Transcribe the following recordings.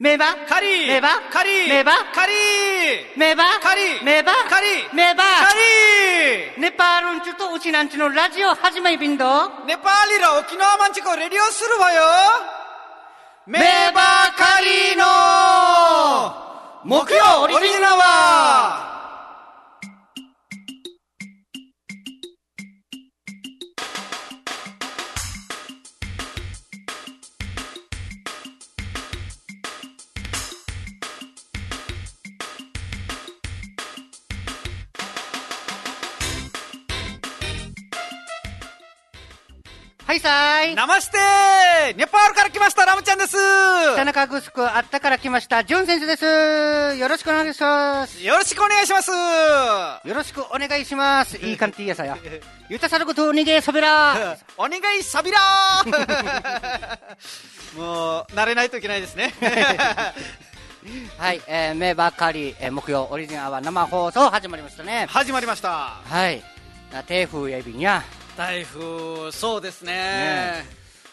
메바 카리 메바 카리 메바 카리 메바 카리 메바 카리 메바 카리 네팔은 주도 우치난치노 라디오 하지마이 빈도 네팔이라 오키나와 만치코レディオするわよメバカリの木曜オリジナワーはいさーいナマステーネパールから来ましたラムちゃんです田中グスクあったから来ましたジュン選手ですよろしくお願いしますよろしくお願いしますよろしくお願いしますいい感じやさやゆたさることおにげそべらお願いさびらーもう慣れないといけないですねはい、メバカリ、木曜オリジナルは生放送始まりましたね始まりましたはい台風やびんや台風そうですね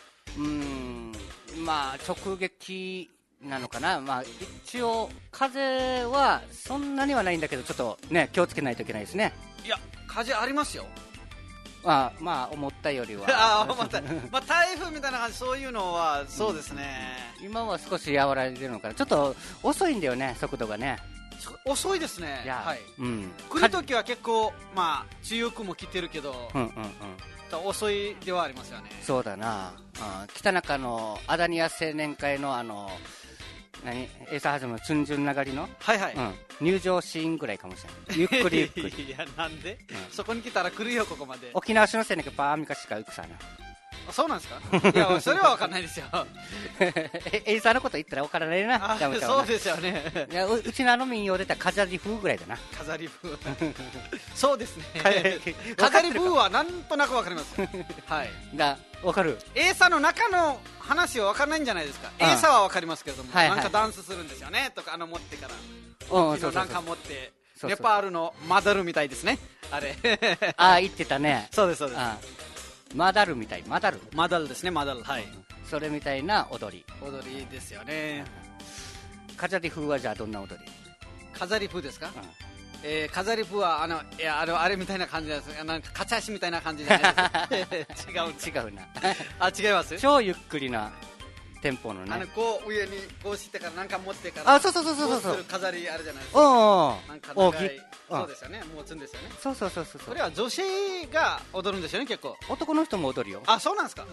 まあ直撃なのかな、まあ、一応風はそんなにはないんだけどちょっとね気をつけないといけないですねいや風ありますよまあ思ったよりは思ったまあ台風みたいな感じそういうのはそうですね、 今は少し和らいでるのかなちょっと遅いんだよね速度がね遅いですねはい、来るときは結構まあ強くも来てるけど、遅いではありますよねそうだな、北中のアダニア青年会の何エーサーハズムのチュンジュン流りの、入場シーンぐらいかもしれないゆっくりゆっくりいやなんで、そこに来たら来るよここまで沖縄市の青年会パーミカしか行くさなそうなんですかいやそれは分かんないですよエイサーのこと言ったら分からないなそうですよねいや うちの民謡出たら飾り風ぐらいだな飾り風そうですね飾り風はなんとなく分かりますはい分かるエイサーの中の話は分からないんじゃないですかエイサーは分かりますけれども、なんかダンスするんですよねとか持ってからなんか持ってネパールのマダルみたいですねあれ言ってたねそうですそうですマダルみたいマダルですねマダルはいそれみたいな踊りですよね飾り風はじゃあどんな踊り飾り風ですか、飾り風はあれみたいな感じですなんかカチャシみたいな感じじゃないです違うな違います超ゆっくりなテンポのねこう上にこうしてからなんか持ってからそう飾りあるじゃないですかなんか長いそうですよね持つんですよねそうそれは女性が踊るんですよね結構男の人も踊るよそうなんですか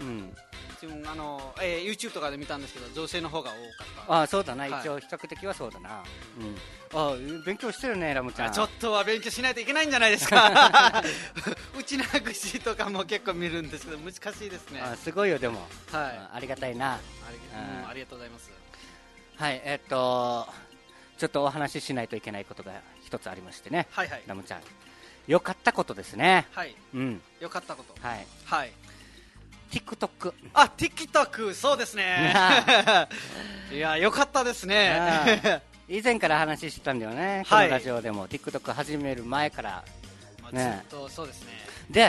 YouTube とかで見たんですけど女性の方が多かったそうだな一応比較的はそうだな勉強してるねラムちゃんちょっとは勉強しないといけないんじゃないですかうちなぐしとかも結構見るんですけど難しいですねすごいよでもありがたいなありがとうございますはいちょっとお話ししないといけないことが一つありましてねラムちゃんよかったことですねよかったことはいTikTok TikTok そうですねいやよかったですね以前から話してたんだよねこのラジオでも TikTok 始める前からずっとそうですねで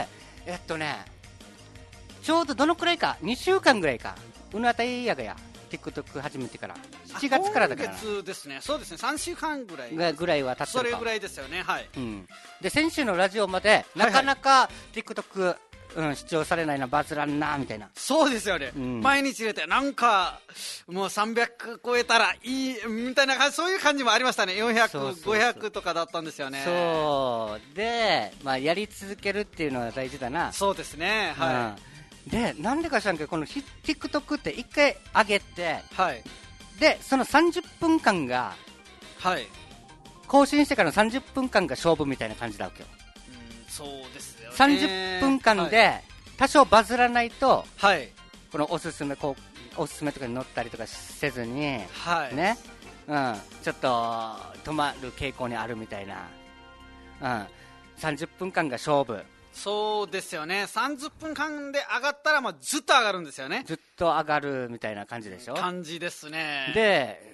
ちょうどどのくらいか2週間ぐらいかうなたいやがや TikTok 始めてから7月からだから今月ですねそうですね3週間ぐらいは経ってるかそれぐらいですよねで先週のラジオまでなかなか TikTok視聴されないなバズらんなみたいなそうですよね毎日入れてなんかもう300超えたらいいみたいなそういう感じもありましたね400、500とかだったんですよねそうでやり続けるっていうのは大事だなそうですねでなんでか知らんけどこの TikTok って1回上げてでその30分間が更新してからの30分間が勝負みたいな感じだわけよそうですよね 30分間で多少バズらないとこのおすすめとかに乗ったりとかせずにねちょっと止まる傾向にあるみたいな30分間が勝負そうですよね30分間で上がったらずっと上がるんですよねずっと上がるみたいな感じでしょ感じですねで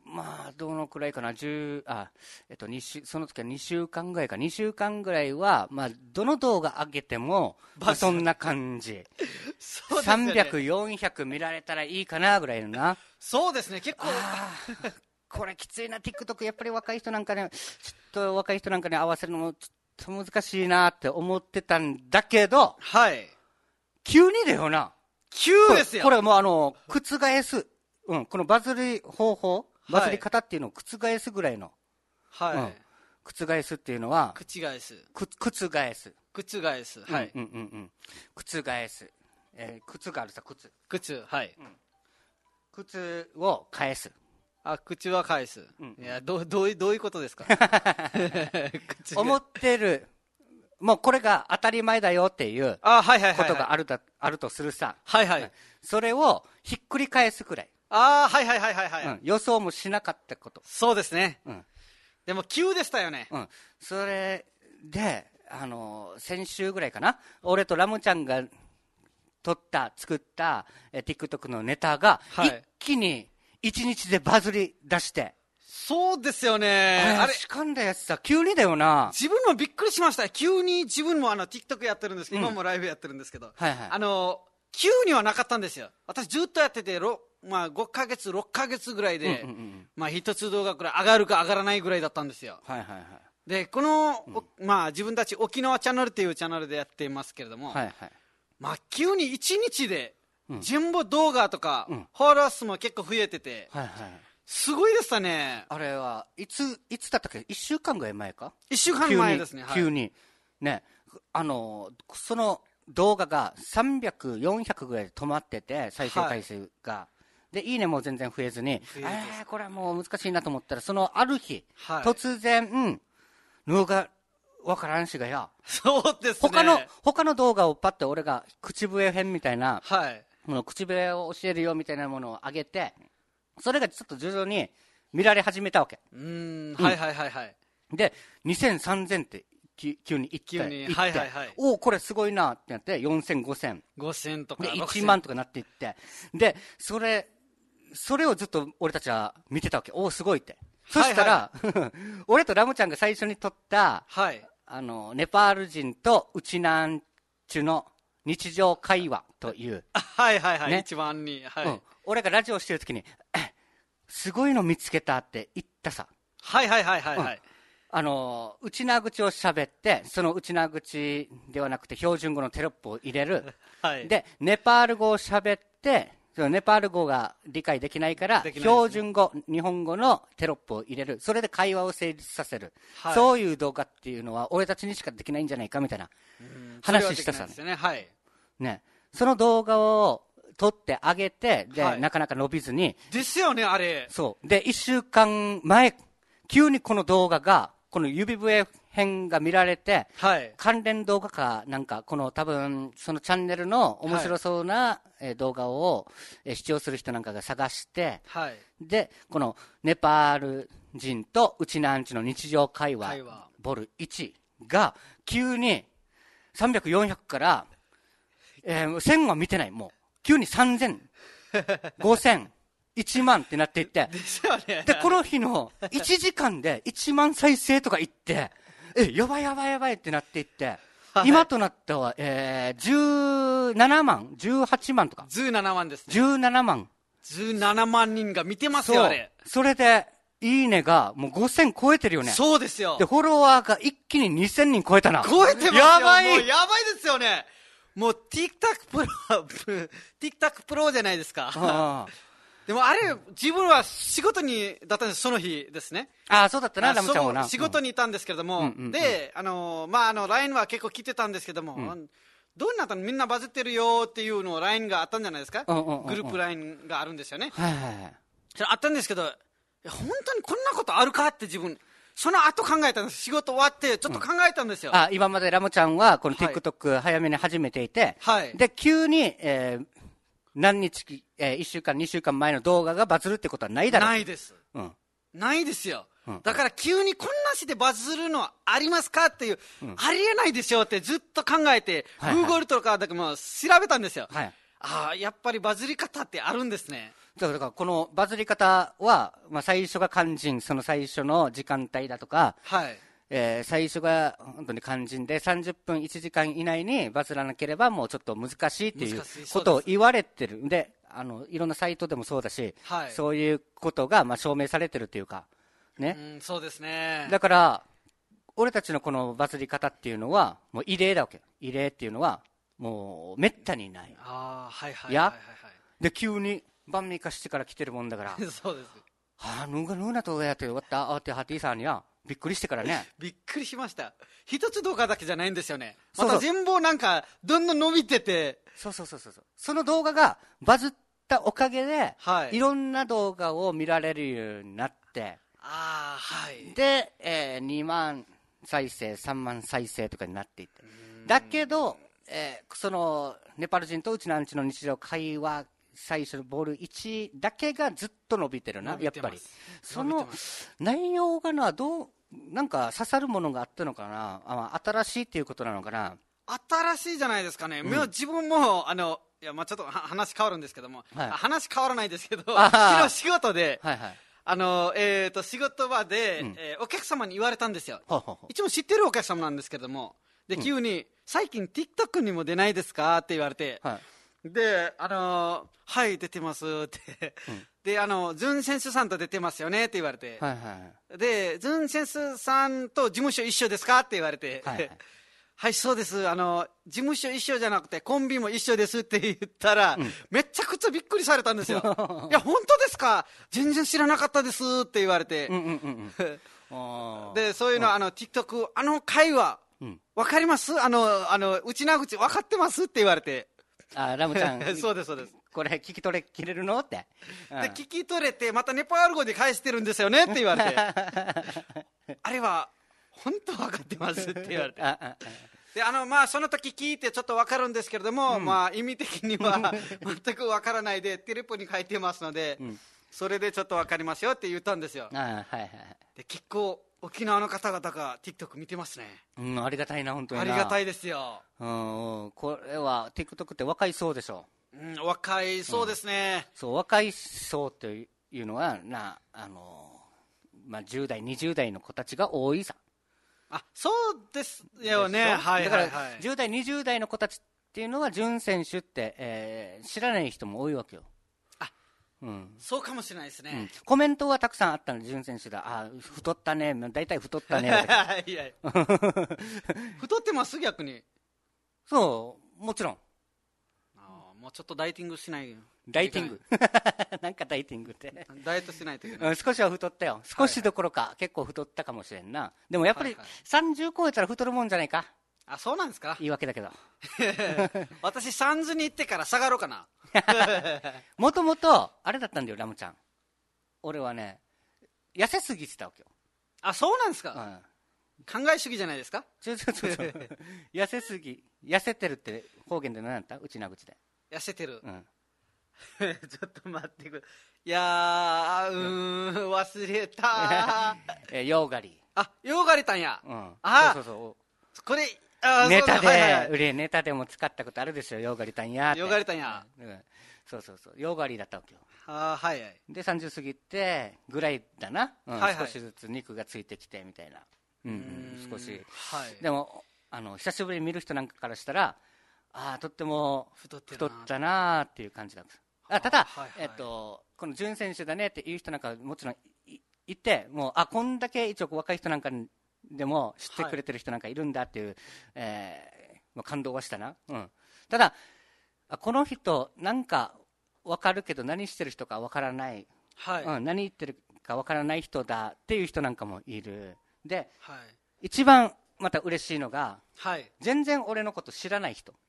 まあ、どのくらいかな、その時は2週間ぐらいか、2週間ぐらいは、まあ、どの動画上げても、そんな感じ。そうですよね、300、400見られたらいいかなぐらいのな。 そうですね、結構。 これきついな、TikTok、やっぱり若い人なんかね、ちょっと若い人なんかに合わせるのもちょっと難しいなって思ってたんだけど、 はい。 急にだよな。 急ですよ。 これもう覆す。このバズり方法、バズり方っていうのを覆すぐらいの。 はい。 覆すっていうのは、 覆す。 覆す。 覆す。はい。 覆す。靴があるさ、靴。 靴、はい。 靴を返す。 口は返す。いや、どういうことですか？ 思ってる。もうこれが当たり前だよっていうことがあるとするさ。 はいはい。 それをひっくり返すくらい。 はいはいはいはいはい。 予想もしなかったこと。 そうですね。でも急でしたよね。 それで、先週ぐらいかな。俺とラムちゃんが作った、TikTok のネタが、一気に1日でバズり出して。 そうですよね。 あれ、しかんだやつさ、急にだよな。 自分もびっくりしました。急に自分もTikTok やってるんですけど、今もライブやってるんですけど、急にはなかったんですよ。私ずっとやってて、5ヶ月、6ヶ月ぐらいで、一つ動画くらい上がるか上がらないぐらいだったんですよ。で、この、自分たち沖縄チャンネルっていうチャンネルでやっていますけれども、急に1日で、全部動画とか、フォロワー数も結構増えてて、すごいでしたね。 あれは、いつだったっけ？ 1 週間ぐらい前か？ 1週間前ですね。 急に。ね。その動画が300、400ぐらいで止まってて、再生回数が。で、いいねも全然増えずに、これはもう難しいなと思ったら、そのある日、突然、脳がわからんしがや。 そうですね。 他の動画をパッと俺が口笛編みたいな、口笛を教えるよみたいなものを上げて、それがちょっと徐々に見られ始めたわけ。 はいはいはいはい。 で、2000、3000って急に行って、おお、これすごいなってなって、4000、5000。 5000とか。 で、1万とかなっていって。で、それをずっと俺たちは見てたわけ。おお、すごいって。そしたら、俺とラムちゃんが最初に撮った、ネパール人とウチナンチュの日常会話という。 一番に。 俺がラジオしてるときに、すごいの見つけたって言ったさ。内縄口を喋って、その内縄口ではなくて標準語のテロップを入れる。で、ネパール語を喋って、ネパール語が理解できないから、標準語、日本語のテロップを入れる。それで会話を成立させる。そういう動画っていうのは、俺たちにしかできないんじゃないかみたいな話したさ。ね。その動画を撮ってあげて、で、なかなか伸びずに。 ですよね、あれ。 そう。で、1週間前、急にこの動画が、この指笛編が見られて、関連動画かなんか、この多分、そのチャンネルの面白そうな動画を視聴する人なんかが探して、で、このネパール人とウチナンチの日常会話、ボル1が、急に300、400から、1000は見てない、もう。急に3000、5000、1万ってなっていって。で、この日の1時間で1万再生とかいって、やばいやばいやばいってなっていって、今となっては、17万、18万とか。 17万ですね。 17万。 17万人が見てますよ、あれ。 それで、いいねがもう5000超えてるよね。 そうですよ。 で、フォロワーが一気に2000人超えたな。 超えてますよ。 やばい。 もうやばいですよね。もう TikTok プロじゃないですか。でもあれ、自分は仕事にだったんです、その日ですね。 そうだったな、ラムちゃんはな。 仕事にいたんですけれども、で、LINE は結構来てたんですけども、どうなったの、みんなバズってるよっていうのを LINE があったんじゃないですか。グループ LINE があるんですよね。それあったんですけど、本当にこんなことあるかって自分、その後考えたんです。仕事終わってちょっと考えたんですよ。 今までラムちゃんはこの TikTok 早めに始めていて、で、急に、何日、1週間、2週間前の動画がバズるってことはないだろう。 ないです。ないですよ。だから急にこんなしでバズるのはありますかっていう、ありえないでしょうってずっと考えて、Google とかでも調べたんですよ。やっぱりバズり方ってあるんですね。 だからこのバズり方は、まあ、最初が肝心、その最初の時間帯だとか、はい、最初が本当に肝心で30分1時間以内にバズらなければもうちょっと難しいっていうことを言われてるんで、いろんなサイトでもそうだし、はい、そういうことがまあ証明されてるっていうか、ね。 そうですね。 だから、俺たちのこのバズり方っていうのはもう異例だわけ。異例っていうのはもうめったにない。 はいはい。 で、急に晩味化してから来てるもんだから。 そうです。 ヌーナとやって終わったってハティさんにはびっくりしてからね。 びっくりしました。一つ動画だけじゃないんですよね。また全部なんかどんどん伸びてて。 そう。その動画がバズったおかげで、はい、いろんな動画を見られるようになって、 はい。 で、2万再生、3万再生とかになっていって。だけど、そのネパール人とうちのアンチの日常会話最初のボール1だけがずっと伸びてるな、やっぱり。その内容がなんか刺さるものがあったのかな、新しいっていうことなのかな。 新しいじゃないですかね。自分も、いや、まあちょっと話変わるんですけども、はい、話変わらないですけど、昨日仕事で、はいはい、仕事場で、お客様に言われたんですよ。一応知ってるお客様なんですけども、で、急に、最近 TikTok にも出ないですかって言われて、はい、で、はい、出てますって。で、ズンセンスさんと出てますよねって言われて、はいはい、で、ズンセンスさんと事務所一緒ですかって言われて、はい、はい、はい、そうです。事務所一緒じゃなくて、コンビも一緒ですって言ったら、めちゃくちゃびっくりされたんですよ。いや、本当ですか？全然知らなかったですって言われて。で、そういうの、TikTok、会話、わかります？内な口わかってますって言われて。 ラムちゃん。 そうです。 これ聞き取れきれるのって。 で、聞き取れて、またネパール語で返してるんですよねって言われて。あれは、本当分かってますって言われて。で、まあ、その時聞いてちょっと分かるんですけれども、まあ、意味的には全く分からないで、テレポに書いてますので、それでちょっと分かりますよって言ったんですよ。で、結構、沖縄の方々が TikTok 見てますね。 ありがたいな、本当に。 ありがたいですよ。 これは TikTok って若い層でしょ。 若い層ですね。 そう、若い層っていうのはまあ、10代、20代の子たちが多いさ。 そうですよね。はい。 だから、10代、20代の子たちっていうのは、準選手って、知らない人も多いわけよ。 そうかもしれないですね。 コメントはたくさんあったの、準選手だ。太ったね。大体太ったね。 いや太ってます逆に。 そう、もちろん。 もうちょっとダイエッティングしないよ。 ダイエッティングなんかダイエッティングってダイエットしないといけない。 少しは太ったよ。少しどころか、結構太ったかもしれんな。でもやっぱり30超えたら太るもんじゃないか。 そうなんですか？ 言い訳だけど。 私30に行ってから下がろうかな。 もともとあれだったんだよ、ラムちゃん。俺はね、痩せすぎてたわけよ。 そうなんですか？考え主義じゃないですか？ 痩せすぎ、痩せてるって方言で何だった？うちな口で。 痩せてる。ちょっと待ってくれ。いや忘れた。 ヨーガリ。 ヨーガリたんや。 そう。 これ、 ネタで、ネタでも使ったことあるですよ、ヨーガリたんや。 ヨーガリたんや。 そう。ヨーガリだったわけよ。 はい。 で、30過ぎて、ぐらいだな。少しずつ肉がついてきて、みたいな。少し。でも、久しぶりに見る人なんかからしたら、とっても太ったなーっていう感じだった。ただ、この準選手だねっていう人なんかもちろんいて、もう、こんだけ一応若い人なんかでも知ってくれてる人なんかいるんだっていう、感動はしたな。ただ、この人、なんか分かるけど何してる人か分からない。何言ってるか分からない人だっていう人なんかもいる。で、一番また嬉しいのが、全然俺のこと知らない人。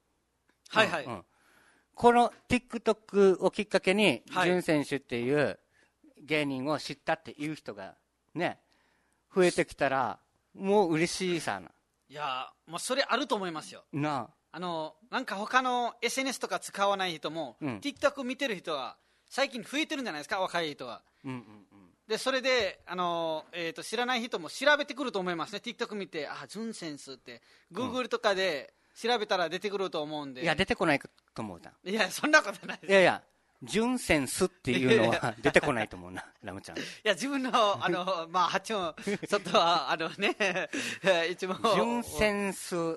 この TikTok をきっかけに、準選手っていう芸人を知ったっていう人がね、増えてきたら、もう嬉しいさな。 いや、もうそれあると思いますよ。 なんか他の SNS とか使わない人も、TikTok 見てる人は最近増えてるんじゃないですか、若い人は。で、それで、知らない人も調べてくると思いますね。TikTok 見て、準選手って、Google とかで調べたら出てくると思うんで。 いや、出てこないと思うな。 いや、そんなことないです。 いや、 純センスっていうのは出てこないと思うな、ラムちゃん。いや、自分の、まあ、発音、ちょっとは、一番。 純センス。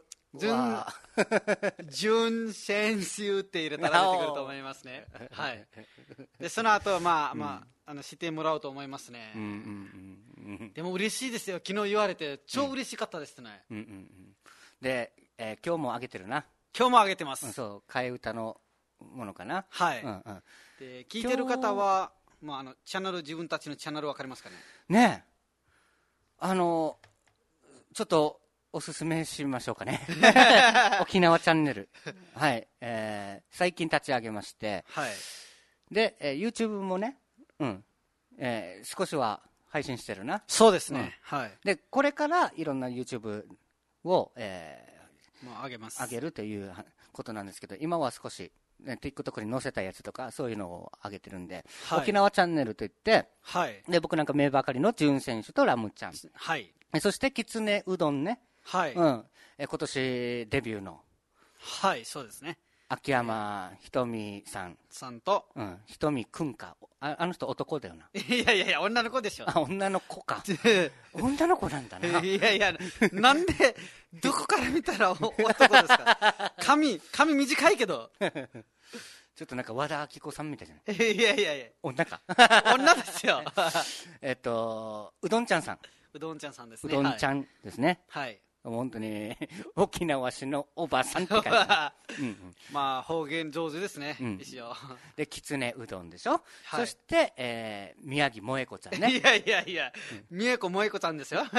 純センスって入れたら出てくると思いますね。はい。で、その後、まあ、知ってもらおうと思いますね。でも嬉しいですよ。昨日言われて、超嬉しかったですね。 で、今日もあげてるな。 今日もあげてます。 そう、替え歌のものかな。 はい。で、聞いてる方は、まあ、チャンネル、自分たちのチャンネルわかりますかね。 ねえ。ちょっと、おすすめしましょうかね。沖縄チャンネル。はい。最近立ち上げまして。 はい。 で、YouTube もね、少しは配信してるな。 そうですね。はい。 で、これからいろんな YouTube を、上げるということなんですけど、今は少し、TikTok に載せたやつとか、そういうのを上げてるんで、沖縄チャンネルといって、で、僕なんか名ばかりの純選手とラムちゃん。 はい。 そして、きつねうどんね。 はい。 今年デビューの。 はい、そうですね。 秋山ひとみさんと、 ひとみくんか。あの人男だよな。 いや、女の子でしょ。 女の子か。女の子なんだな。 いや、なんで、どこから見たら男ですか。髪短いけど。 ちょっとなんか和田アキ子さんみたいじゃない。 いや。 女か。 女ですよ。 うどんちゃんさん。 うどんちゃんさんですね。 うどんちゃんですね。 はい。 本当に沖縄市のおばさんって書いてある。 まあ方言上手ですね。一応。 できつねうどんでしょ。そして宮城萌子ちゃんね。 いや、宮古萌子ちゃんですよ。い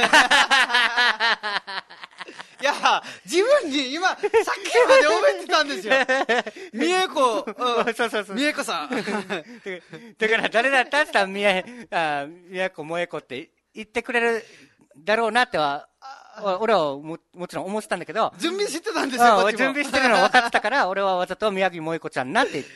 や、自分に今さっきまで覚えてたんですよ。宮古、そう。宮古さん。 だから誰だったって言ったら宮古萌子って言ってくれるだろうなっては。俺はもちろん思ってたんだけど、 準備してたんですよ。 準備してるの分かってたから、俺はわざと宮城萌子ちゃんなって言って、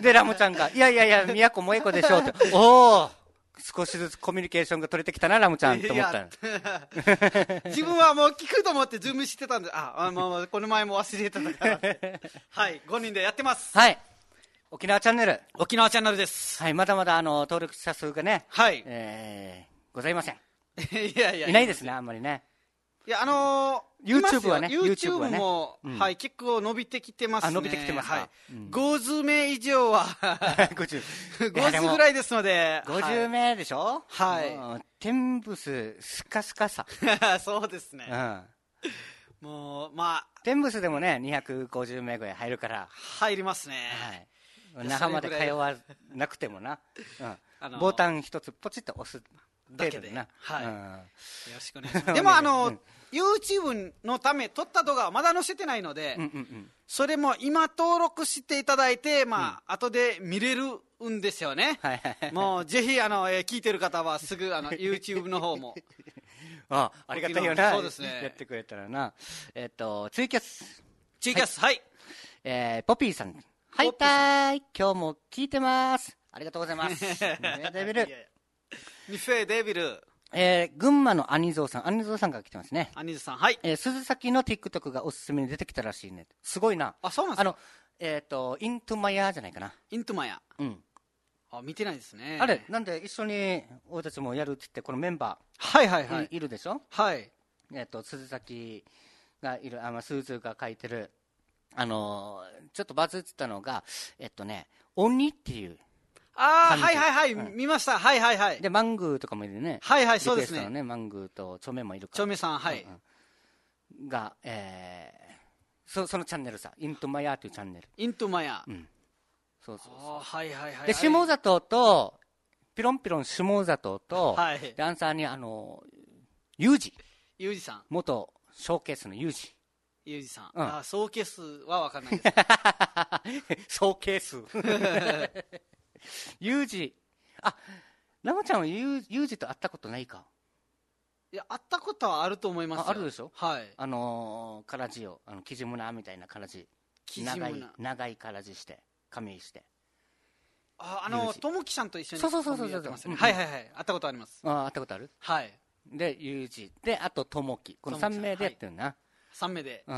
で、ラムちゃんが、いや、宮古萌子でしょって、少しずつコミュニケーションが取れてきたな、ラムちゃんと思った。 自分はもう聞くと思って準備してたんで、もうこの前も忘れてたから。はい、5人でやってます。 はい。沖縄チャンネル。 沖縄チャンネルです。 はい、まだまだ登録者数がね、 はい。 ございません。 いや。 いないですね、あんまりね。 いや、 YouTube はね、 YouTube も、はい、結構伸びてきてますね。 伸びてきてますか。 はい。50名以上は、50ぐらいですので。 50名でしょ。 はい。 天ブス、スカスカさ。 そうですね。もう、まあ。 天ブスでもね、250名ぐらい入るから。 入りますね。 はい。那覇まで通わなくてもな。ボタン一つポチッと押す。 だけで。はい。よろしくお願いします。でもYouTube のため撮った動画はまだ載せてないので、それも今登録していただいて、まあ、後で見れるんですよね。もう、ぜひ、聞いてる方はすぐ、YouTube の方も。 ありがたいよな。 そうですね。 やってくれたらな。ツイキャス。 はい。 ポピーさん。はいたーい。今日も聞いてます。ありがとうございます。デビル。 ミフェデビル。 群馬のアニゾーさん。アニゾーさんが来てますね。 アニゾーさん、はい。 鈴崎の TikTok がおすすめに出てきたらしいね。すごいな。 あ、そうなんですか。イントゥマヤじゃないかな。 イントゥマヤ。見てないですね。 あれ、なんで一緒に俺たちもやるって言って、このメンバー。 いるでしょ。 はい。 鈴崎がいる、スーズが書いてる、ちょっとバズってたのが、鬼っていう。 はい。見ました。はい。 で、マングーとかもいるね。 はい、そうですね。 マングーとチョメもいるから。 チョメさん、はい。 が、そのチャンネルさ、イントゥマヤというチャンネル。 イントゥマヤ。 そう。 はい。 で、下里と、ピロンピロン下里と、ダンサーに、ユージさん。 元ショーケースのユージ。 ユージさん。ショーケースは分かんないです。 ショーケース。ユージ、ラマちゃんはユージと会ったことないか。 いや、会ったことはあると思いますよ。 あるでしょ。 はい。 からじを、キジムナみたいなからじ。長いからじして、髪して。 ともきさんと一緒に。 そう。 はい。会ったことあります。 会ったことある。 はい。 で、ユージで、あとともき、この3名でやってるな。 3名で、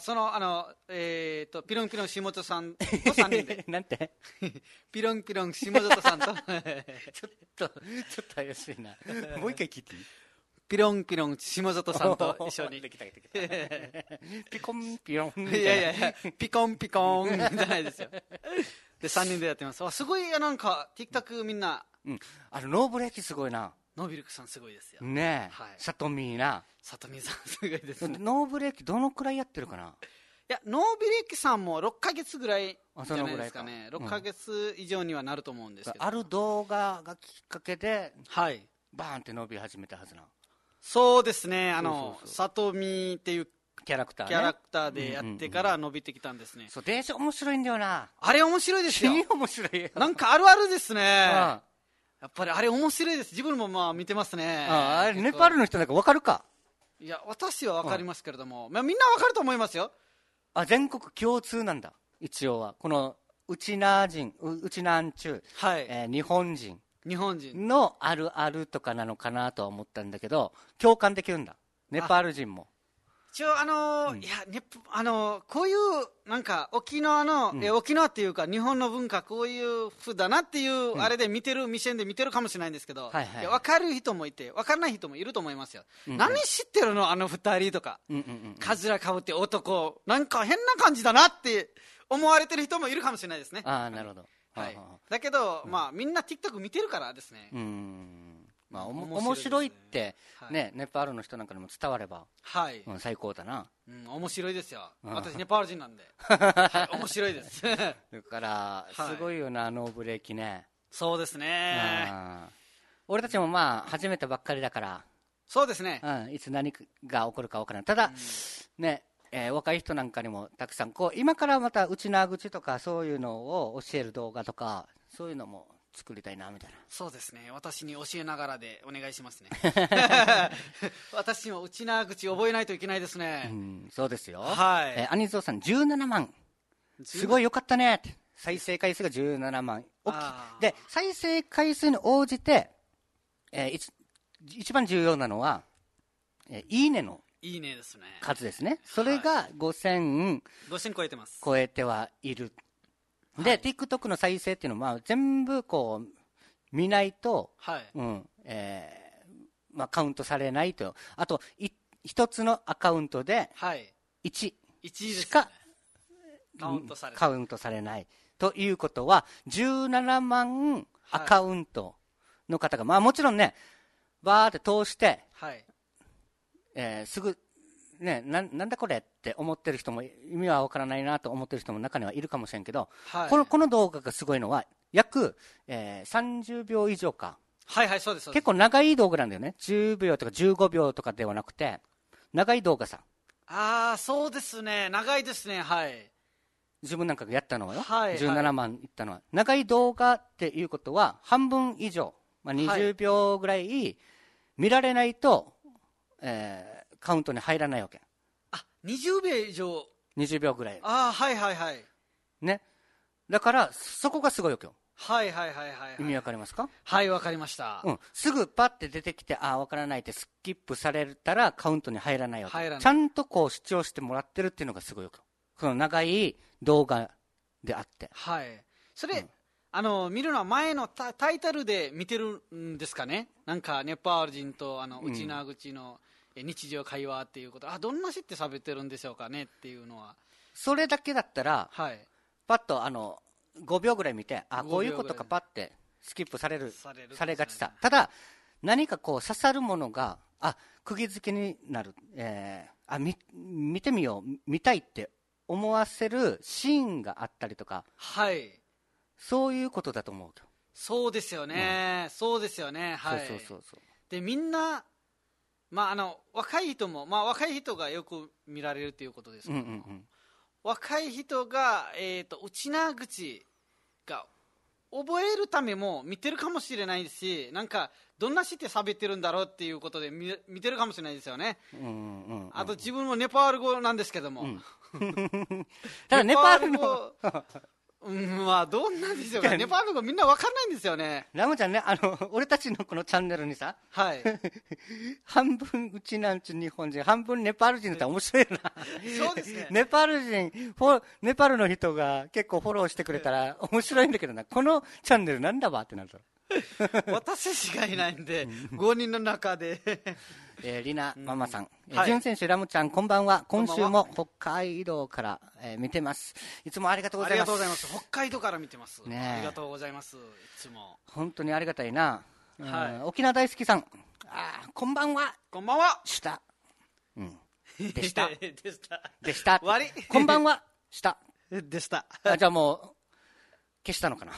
ピロンピロン下本さんと3人でなんてピロンピロン下本さんとちょっと怪しいなもう一回聞いていい？ ピロンピロン下本さんと一緒にできたピコンピロンみたいな。 いやピコンピコンじゃないですよ。で3人でやってます。すごいなんか TikTok みんな、 ノーブレーキすごいな。 ノービルクさんすごいですよねえ、はい、さとみーな。 さとみさんすごいですね。 ノーブレーキどのくらいやってるかな？いやノーブレーキさんも6ヶ月ぐらいじゃないですかね。6ヶ月以上にはなると思うんですけど、 ある動画がきっかけで、 はい、 バーンって伸び始めたはずな。 そうですね。さとみっていうキャラクターでやってから伸びてきたんですね。 そう、電車面白いんだよな。 あれ面白いですよ。 面白いよ。 なんかあるあるですね。やっぱりあれ面白いです。自分もまあ見てますね。 あれネパールの人なんか分かるか？ いや私は分かりますけれども、みんな分かると思いますよ。 全国共通なんだ一応は。このウチナーン中、はい、日本人のあるあるとかなのかなとは思ったんだけど、共感できるんだネパール人も。 一応いやこういうなんか沖縄の、沖縄っていうか日本の文化こういう風だなっていうあれで見てる、目線で見てるかもしれないんですけど、分かる人もいて分からない人もいると思いますよ。何知ってるの2人とか、カズラかぶって男なんか変な感じだなって思われてる人もいるかもしれないですね。 なるほど。 はい、だけど、みんな TikTok 見てるからですね。 面白いってね、ネパールの人なんかにも伝われば、最高だな。 面白いですよ。私ネパール人なんで、面白いです。だからすごいよな、ノーブレーキね。 そうですね。 俺たちも始めたばっかりだから。 そうですね。 いつ何が起こるか分からない。ただね、若い人なんかにもたくさん今からまた内縄口とかそういうのを教える動画とかそういうのも作りたいなみたいな。 そうですね。私に教えながらでお願いしますね。私も内縄口覚えないといけないですね。 そうですよ。 はい。 アニゾーさん17万。すごいよかったね。再生回数が17万。で、再生回数に応じて、一番重要なのは、いいねの数ですね。それが5000 超えてます。 超えてはいる。で、TikTok の再生っていうのは全部見ないと、カウントされないと。あと一つのアカウントで1しかカウントされないということは17万アカウントの方が、もちろんねバーって通して、すぐね、なんだこれって思ってる人も意味は分からないなと思ってる人も中にはいるかもしれんけど、この動画がすごいのは約、30秒以上か。 そうです。 結構長い動画なんだよね。10秒とか15秒とかではなくて長い動画さ。 そうですね。長いですね。 自分なんかがやったのはよ、17万いったのは長い動画っていうことは半分以上、20秒ぐらい見られないと、カウントに入らないわけ。 20秒以上。 20秒ぐらい。ね。だからそこがすごいわけよ。意味わかりますか？ わかりました。 すぐパッて出てきてわからないってスキップされたらカウントに入らないわけ。ちゃんと視聴してもらってるっていうのがすごいわけよ。その長い動画であって。 それ、見るのは前のタイトルで見てるんですかね。なんかネパール人と内縄口の日常会話っていうこと、どんな知って喋ってるんでしょうかねっていうのは。 それだけだったら、パッと5秒ぐらい見てこういうことかパッてスキップされがちさ。ただ何か刺さるものが釘付けになる、見てみよう見たいって思わせるシーンがあったりとか、そういうことだと思う。 そうですよね。そうですよね。でみんな若い人も、若い人がよく見られるっていうことですけども、若い人が、内縄口が覚えるためも見てるかもしれないし、なんかどんな知って喋ってるんだろうっていうことで見てるかもしれないですよね。あと自分もネパール語なんですけども、 ただネパール語まあどうなんでしょうか。ネパール語みんなわかんないんですよね。 ラムちゃんね、俺たちのこのチャンネルにさ、 はい。 半分うちなんちゅ日本人、半分ネパール人だったら面白いな。 そうですね。 ネパールネパールの人が結構フォローしてくれたら面白いんだけどな、このチャンネルなんだわってなると。 私しかいないんで、5人の中で。 リナママさん、ジュン選手、ラムちゃん、こんばんは。今週も北海道から、見てます。いつもありがとうございます。 ありがとうございます。北海道から見てます。ね、ありがとうございます。いつも。 本当にありがたいな。 はい、 沖縄大好きさん、こんばんは。 こんばんは。 した。でした。 でした。 でした。こんばんは。した。 でした。 じゃあもう、消したのかな。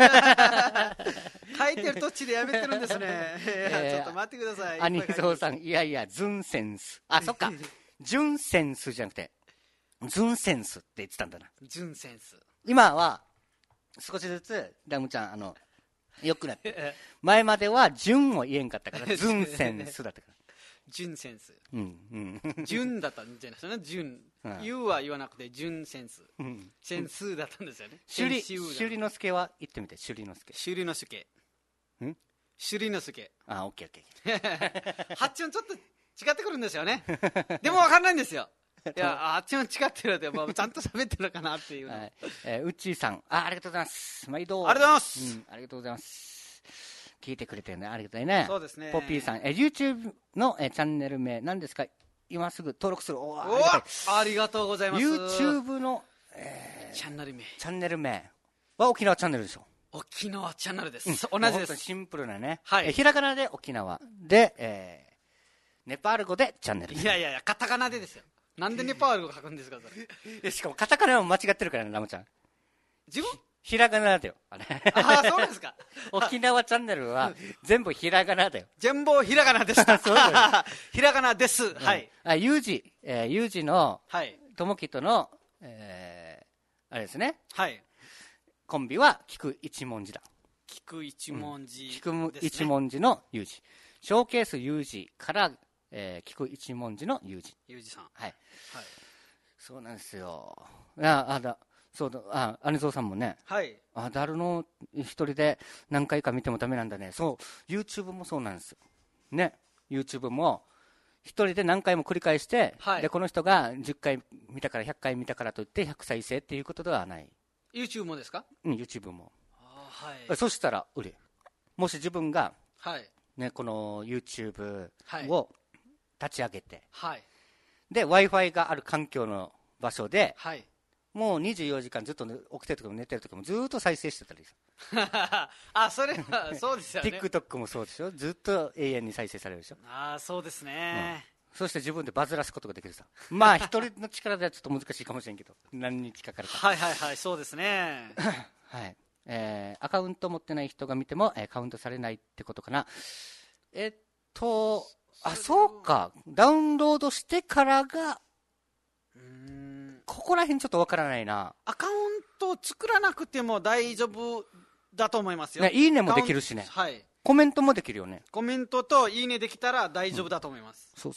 書いてる途中でやめてるんですね。ちょっと待ってください。 アニゾウさん、いやいや、ズンセンス。そっか。ジュンセンスじゃなくて、ズンセンスって言ってたんだな。 ジュンセンス。 今は、少しずつ、ラムちゃん、よくなって。前までは、ジュンを言えんかったから、ズンセンスだったから。 ジュンセンス。ジュンだったんじゃないですかね。ジュン。ユーは言わなくて、ジュンセンス。センスだったんですよね。 シュリノスケは言ってみて、シュリノスケ。 シュリノスケ。シュリノスケ。 オッケーオッケー。発音ちょっと違ってくるんですよね。でも分かんないんですよ。いや、発音違ってるので、ちゃんと喋ってるのかなっていうの。 うっちーさん、ありがとうございます。毎度。 ありがとうございます。 ありがとうございます。聞いてくれてるね。ありがたいね。 そうですね。 ポッピーさん、YouTube のチャンネル名、何ですか？今すぐ登録する。 ありがとうございます。 YouTube の、 チャンネル名は沖縄チャンネルでしょ。 沖縄チャンネルです。同じです。 シンプルなね。 はい。 ひらがなで沖縄で、ネパール語でチャンネル。 いや、カタカナでですよ。なんでネパール語書くんですか、それ。しかもカタカナも間違ってるからね、ラムちゃん。 自分ひらがなだよ。 そうですか。 沖縄チャンネルは全部ひらがなだよ。 全部ひらがなでした。ひらがなです。はい。 ユージの、ともきとの、あれですね。 はい。 コンビは菊一文字だ。 菊一文字。 菊一文字のユージ。ショーケースユージから、菊一文字のユージ。 ユージさん。 はい。そうなんですよ。そうだ、アニゾウさんもね、ダルの一人で何回か見てもダメなんだね。そう、YouTube もそうなんですよ。ね、YouTube も一人で何回も繰り返して、で、この人が10回見たから100回見たからといって100再生っていうことではない。 YouTube もですか ？YouTube も。そしたら、もし自分が、ね、この YouTube を立ち上げて、で、Wi-Fi がある環境の場所で、もう24時間ずっと起きてるときも寝てるときもずっと再生してたりそれはそうですよね。 TikTok もそうでしょ。ずっと永遠に再生されるでしょ。 そうですね。 そして自分でバズらすことができるさ。まあ一人の力ではちょっと難しいかもしれんけど、何日かかるか。 そうですね。 はい。アカウント持ってない人が見ても、カウントされないってことかな。そうか。ダウンロードしてからが、ここら辺ちょっとわからないな。 アカウント作らなくても大丈夫だと思いますよ。 いいねもできるしね。コメントもできるよね。 コメントといいねできたら大丈夫だと思います。 そう。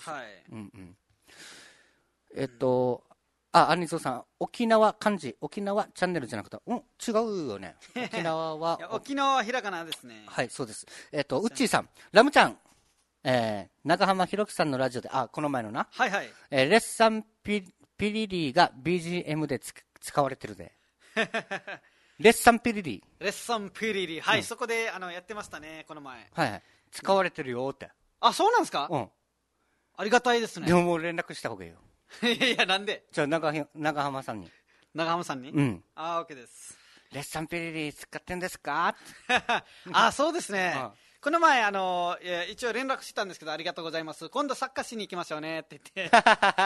アニゾウさん、沖縄漢字、沖縄チャンネルじゃなくて、違うよね。沖縄は。 沖縄はひらがなですね。 はい、そうです。ウッチーさん、ラムちゃん、長浜ひろきさんのラジオで、この前のな。レッサンピリリーが BGM で使われてるで。レッサンピリリー。 レッサンピリリー。はい、そこでやってましたね、この前。 使われてるよって。 そうなんですか？ありがたいですね。 でももう連絡した方がいいよ。 いや、なんで？ じゃあ長浜さんに。 長浜さんに？OK です。 レッサンピリリー使ってんですか？ そうですね。この前、一応連絡したんですけど、ありがとうございます。今度サッカーしに行きましょうねって言って。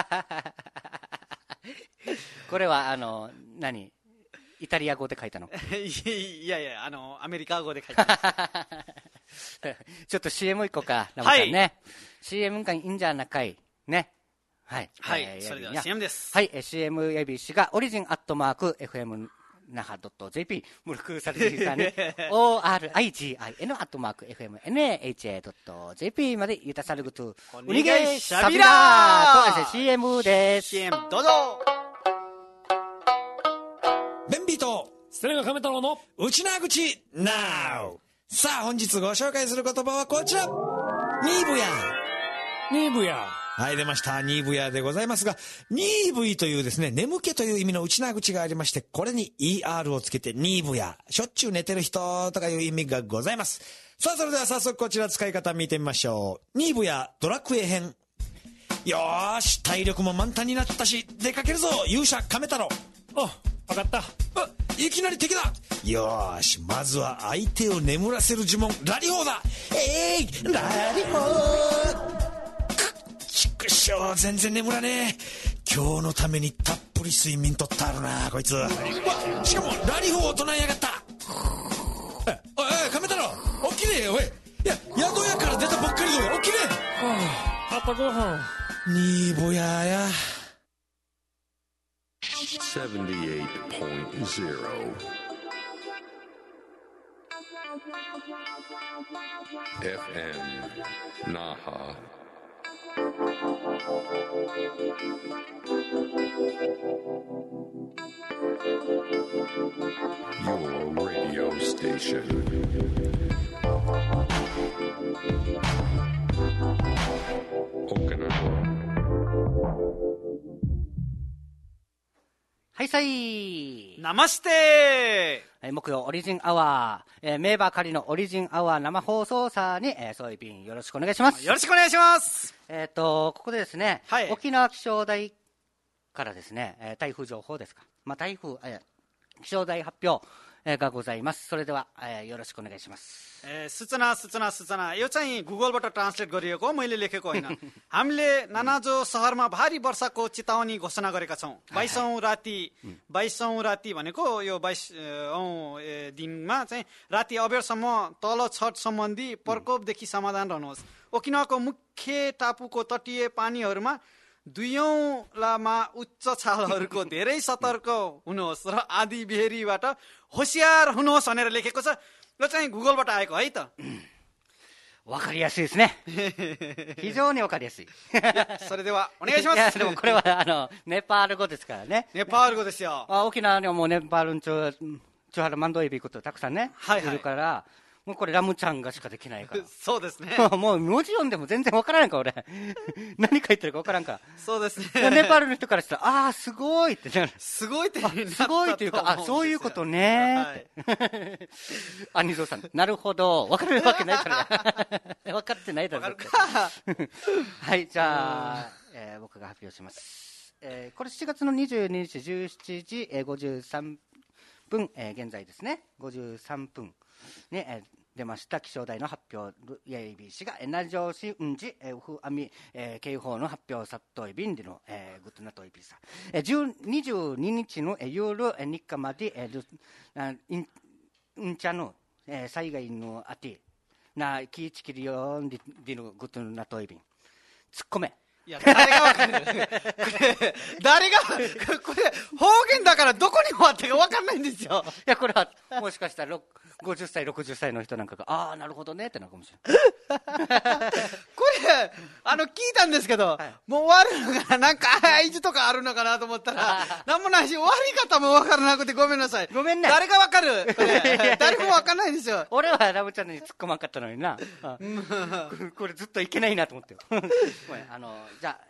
これは、イタリア語で書いたの？ いや、アメリカ語で書いたの。 ちょっと CM 行こうか、ラムちゃんね。CM がいいんじゃなかい。ね。はい。 それでは CM です。 はい、CM やびしが、オリジンアットマーク、FM、那覇 .jp、ムルクサルジーさんに、origin アットマーク、fmnaha.jp までゆたさるぐと、 うにげしゃびらーと、CM です。 CM どうぞ。 メンビーとステレガ亀太郎の内縄口 NOW。 さあ本日ご紹介する言葉はこちら、ニーブヤ。 ニーブヤ。 はい、出ました。ニーブヤでございますが、ニーブイというですね、眠気という意味の内縄口がありまして、これに ER をつけてニーブヤ。しょっちゅう寝てる人とかいう意味がございます。さあ、それでは早速こちら使い方見てみましょう。ニーブヤドラクエ編。よーし、体力も満タンになったし、出かけるぞ、勇者亀太郎。 あ、わかった。 いきなり敵だ。よーし、まずは相手を眠らせる呪文、ラリホーだ。ラリホー。ちくしょう、全然眠らねえ。今日のためにたっぷり睡眠とったあるなこいつ。しかもラリホーを唱えやがった。おい亀太郎、起きれよ。おい、いや、宿屋から出たばっかりだよ、起きれ。 朝ごはん。 ニーボヤーや。 78.0 FM Naha. Your radio station. Okinawa. はいさい。 ナマステー。木曜オリジンアワー、メーバー仮のオリジンアワー生放送さに、そういう便よろしくお願いします。 よろしくお願いします。 ここでですね、 はい、 沖縄気象台からですね、台風情報ですか、台風、気象台発表、がございます。それでは、よろしくお願いします。 सूचना सूचना सूचना यो चाहिँ गुगलबाट ट्रान्सलेट गरिएको हो, मैले लेखेको होइन। हामीले नानाजो शहरमा भारी वर्षाको चेतावनी घोषणा गरेका छौँ। 22औं राति भनेको यो 22औं दिनमा चाहिँ राति अबेरसम्म तल छठ सम्बन्धी प्रकोपदेखि समाधान रहनुहोस्। ओकिनावाको मुख्य टापुको तटीय पानीहरूमा दुयौंलामा उच्च छालहरूको धेरै सतर्क हुनुहोस् र आधी बेहेरीबाट होशियार हुनुहोस् भनेर लेखेको छ। यो चाहिँ गुगलबाट आएको है त。 わかりやすいですね。非常にわかりやすい。 それではお願いします。 いやでもこれはネパール語ですからね。 ネパール語ですよ。 沖縄にはもうネパールのチョハラマンドエビことたくさんね、いるから。もうこれラムちゃんがしかできないから。 そうですね。 もう文字読んでも全然わからないか俺。何書いてるかわからんから。 そうですね。 ネパールの人からしたら、すごいってなる。 すごいってすごいというか、そういうことね。ニゾーさん、なるほど。わかるわけないから。分かってないだろうって。はい、じゃあ、僕が発表します。これ7月の22日17時53分、現在ですね、53分。ね、出ました気象台の発表、ABC がナジョシウンジウフアミ警報の発表さっといびんでのグッドナトイピーさ22日の夜日課までうんちゃの災害のあてな気ぃちきりよんでのグッドナトイビン突っ込め。 いや、誰がわかる誰がこれ方言だからどこに終わってかわかんないんですよ。 いや、これはもしかしたら50歳60歳の人なんかがなるほどねってなるかもしれない。 これ聞いたんですけど、もう終わるのかな、なんか合図とかあるのかなと思ったらなんもないし、終わり方もわからなくてごめんなさい。 ごめんね。 誰がわかる誰もわかんないんですよ。 俺はラブチャンネルに突っ込まんかったのにな。これずっといけないなと思ってよ。じゃあ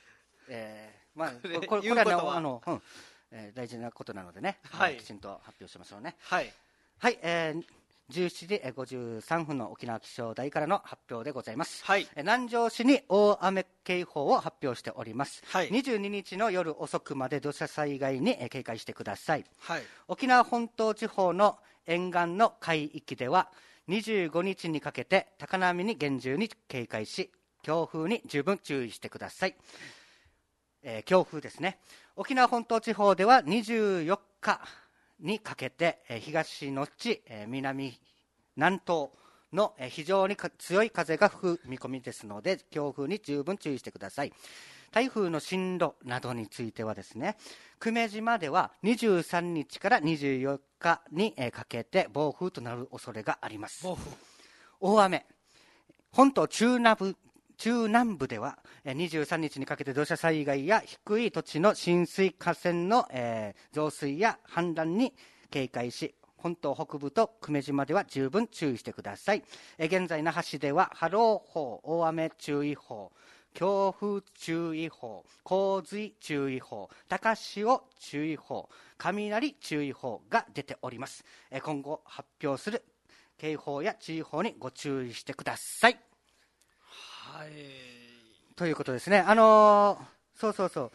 これは大事なことなのでね、きちんと発表しましょうね。はい、17時53分の沖縄気象台からの発表でございます。南城市に大雨警報を発表しております。22日の夜遅くまで土砂災害に警戒してください。沖縄本島地方の沿岸の海域では25日にかけて高波に厳重に警戒し、強風に十分注意してください。強風ですね。沖縄本島地方では24日にかけて東のち南東の非常に強い風が吹く見込みですので、強風に十分注意してください。台風の進路などについてはですね、久米島では23日から24日にかけて暴風となる恐れがあります。大雨、本島中南部中南部では23日にかけて土砂災害や低い土地の浸水、河川の増水や氾濫に警戒し、本島北部と久米島では十分注意してください。現在那覇市では波浪法、大雨注意報、強風注意報、洪水注意報、高潮注意報、雷注意報が出ております。今後発表する警報や注意報にご注意してください。 はい。 ということですね。そうそうそう。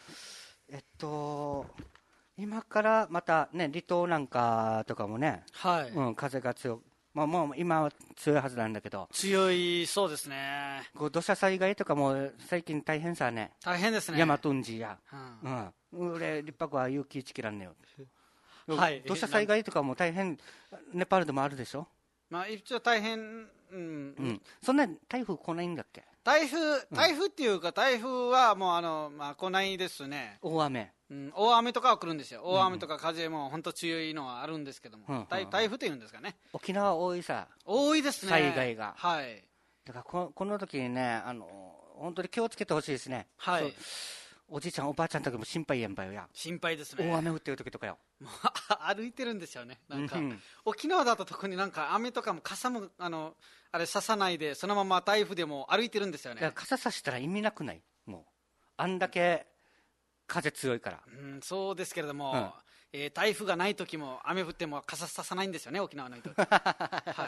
今からまたね、離島なんかとかもね、 はい。 風が強く、もう今は強いはずなんだけど。 強い、そうですね。 土砂災害とかも最近大変さね。 大変ですね。 山トンジや。俺、立白は勇気一切らんねよ。はい。土砂災害とかも大変、ネパールでもあるでしょ。 一応大変、 そんな台風来ないんだっけ。 台風っていうか、台風はもう来ないですね。 大雨。 大雨とかは来るんですよ。大雨とか風も本当強いのはあるんですけども、台風っていうんですかね。 沖縄多いさ。 多いですね。 災害が。 はい。 だからこの時にね、本当に気をつけてほしいですね。 はい。 おじいちゃんおばあちゃんとかも心配やんばよや。 心配ですね。 大雨降ってる時とかよ。 歩いてるんですよね。なんか、沖縄だと特になんか雨とかも傘もあれささないで、そのまま台風でも歩いてるんですよね。 傘さしたら意味なくない？もうあんだけ風強いから。 そうですけれども、台風がない時も雨降っても傘ささないんですよね、沖縄の人。はい。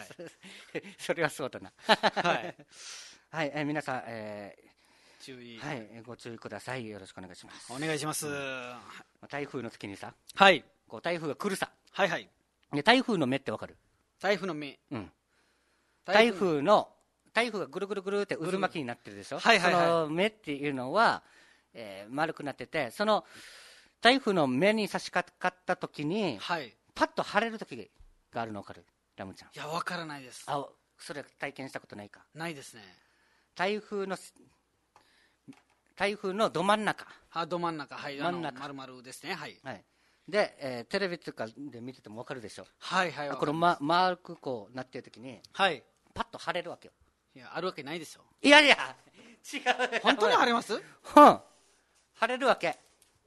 それはそうだな。はい。はい、皆さん、 注意。 はい、ご注意ください。よろしくお願いします。 お願いします。 台風の時にさ、 はい。 こう台風が来るさ。 はいはい。 で台風の目ってわかる？ 台風の目。 台風がぐるぐるぐるって渦巻きになってるでしょ。 はいはいはい。 その目っていうのは、丸くなってて、その台風の目に差し掛かった時に、パッと晴れる時があるの分かる？ラムちゃん。 いや、分からないです。 それ体験したことないか？ ないですね。 台風のど真ん中。 ど真ん中、はい。真ん中。丸々ですね。はい。 はい。で、テレビとかで見てても分かるでしょ。 はいはい。 この丸くこうなってる時に、 はい。 パッと晴れるわけよ。 いや、あるわけないですよ。 いやいや、違う。 本当に晴れます？ 晴れるわけ。